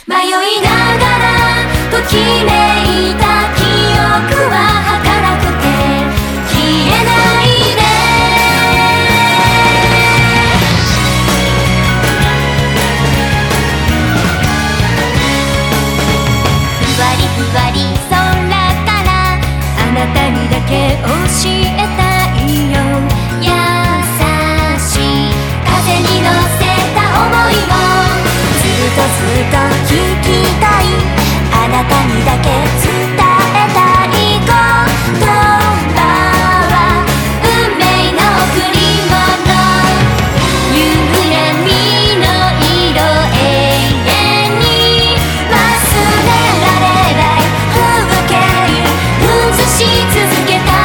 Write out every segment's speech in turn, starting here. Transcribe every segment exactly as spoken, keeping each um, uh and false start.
迷いながらときめいた記憶は儚くて消えないで。ふわりふわり空からあなたにだけ教えたいよ。優しい風に乗せた想いをずっとずっと聞きたい。あなたにだけ伝えたい言葉は運命の贈り物。夕闇の色永遠に忘れられない風景映し続けた。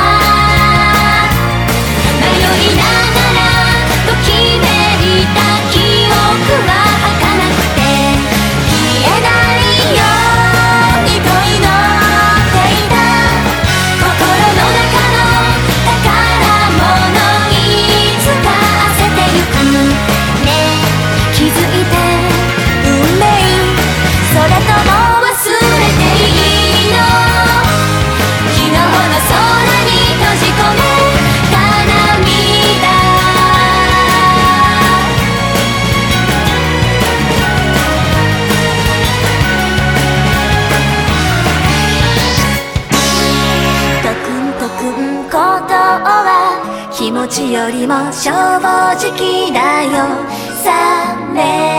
迷いながらときめいた記憶は儚くて消えないようにと祈っていた。心の中の宝物いつか焦ってゆくね。気づいて運命それとも忘れていいの。昨日の空に閉じ込めた涙。トクントクンことは気持ちよりも正直だよ。され